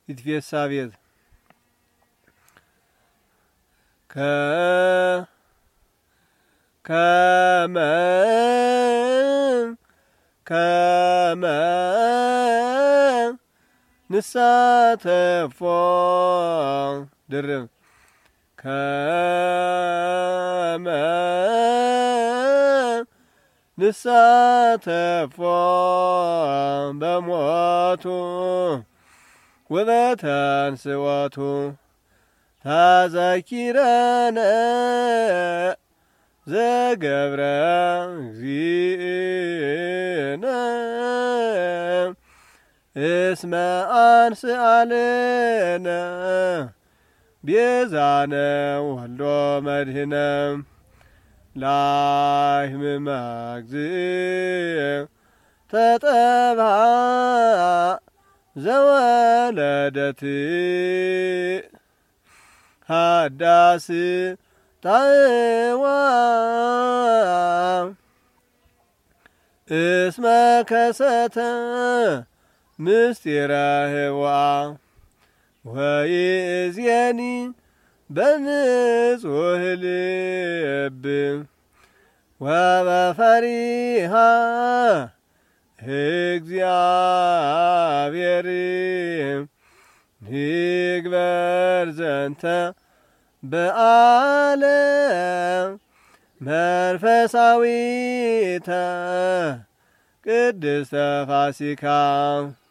ይትፌሳ ቤት ከመ ንሳተፎ ድርብ ከመ ንሳተፎ በሞቱ ወበተንሥኦቱ ተዘኪረነ ዘገብረ እግዚእነ እስመ አንሥአለነ ቤዛነ ወልዶ መድኅነ ላሕም መግዝእ ተጠብሐ ዘወለደት ሃዳስ ታእዋ እስመ ከሰተ ምስጢረ ህዋ ወይእዜኒ በንጹሕ ልብ ወበፈሪሃ እግዚአብሔር ንግበር ዘንተ በዓለ መንፈሳዊተ ቅድስተ ፋሲካ